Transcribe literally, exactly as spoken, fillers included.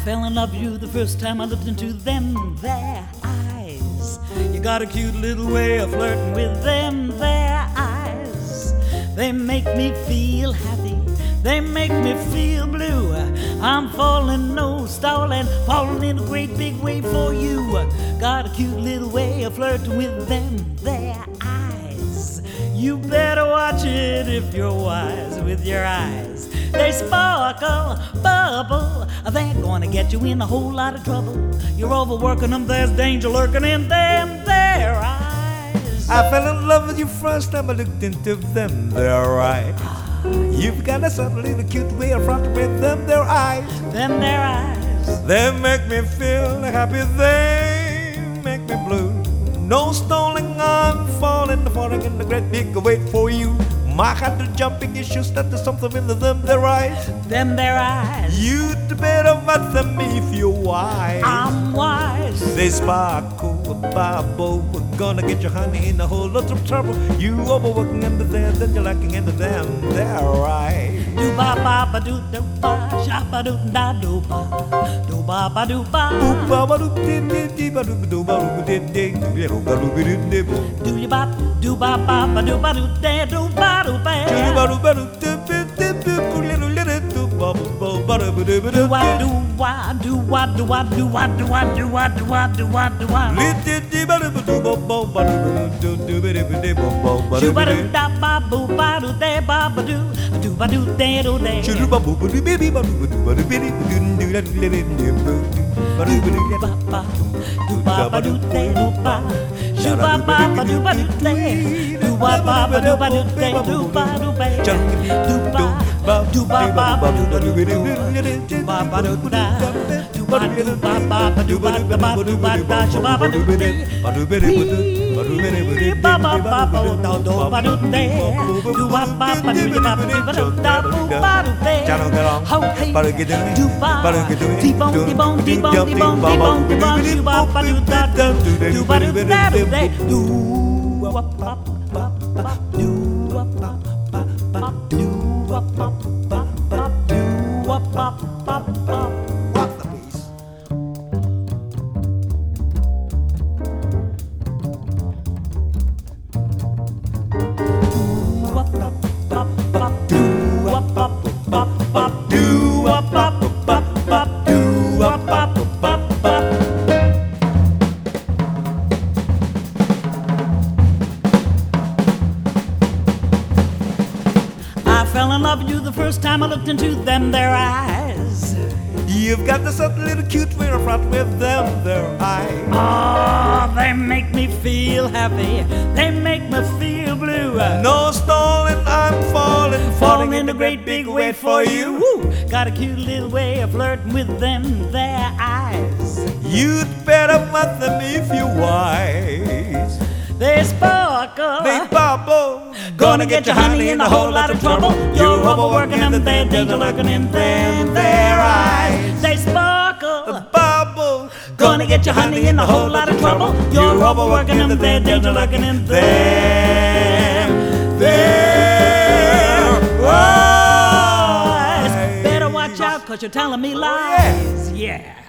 fell in love with you the first time I looked into them their eyes. You got a cute little way of flirting with them their eyes. They make me feel happy, they make me feel blue. I'm falling, no stalling, falling in a great big way for you. Got a cute little way of flirting with them their eyes. You better watch it if you're wise with your eyes. They sparkle, bubble, they're gonna get you in a whole lot of trouble. You're overworking them, there's danger lurking in them their eyes. I fell in love with you first time I looked into them their eyes. You've got a certain little cute way of fronting with them their eyes. Them their eyes. They make me feel happy, they make me blue. No stalling, I'm falling, falling in the great big wait for you. My heart is jumping, you should start to something in them their eyes. Them their eyes. You'd better watch them if you're wise. I'm wise. They sparkle, bubble, we're gonna get your honey in a whole lot of trouble. You overworking under them, then you're lacking into them their eyes. Do ba ba ba do do ba, sha ba do da do ba, do ba ba do ba. Do ba ba do di di di ba do do ba do di di di do ba do di di di. Do you ba do ba ba ba do ba do de do ba do ba. Do ba do ba do di di di di do little do ba ba ba do di di di. Do wa do wa do wa do wa do wa do wa do wa do wa do wa do wa. Li di di ba do do ba ba ba do do di di di ba ba ba do. Do ba do da ba bo ba do de ba ba do, do ba do de do de. Do ba bo do bi bi ba do do ba do bi di do do da di di di ba do bi di ba ba do ba ba do de do ba. Do ba ba ba do ba do de. Do ba ba ba do ba do de do ba do ba. Do ba do ba ba ba do ba do do. Do ba ba do da. Do ba do ba ba ba do ba da ba do ba da. Do ba ba do de. Ba do bi di ba do ba do bi di ba di ba ba ba ba do do ba do de. Do ba ba ba do ba do ba do da do ba do de. Ho hey. Do ba. Di bong di bong di bong di bong di bong di bong. Do ba ba do da do. Do ba do da do de. Do ba ba ba ba. Do ba ba ba ba. Do ba ba ba ba. Do ba ba ba ba. Rock the piece. I fell in love with you the first time I looked into them their eyes. You've got this something little cute way of front with them their eyes. Oh, they make me feel happy, they make me feel blue. No stalling, I'm falling, Falling in a great big way for you. Woo. Got a cute little way of flirting with them their eyes. You'd better want them if you're wise. They sparkle, They bubble, gonna get you honey in a whole lot of trouble. You're overworking them, there's danger lurking in them their eyes. They sparkle, bubble, gonna get you honey in a whole lot of trouble. You're overworking them, there's danger lurking in them their eyes. Better watch out, cause you're telling me lies. Yeah.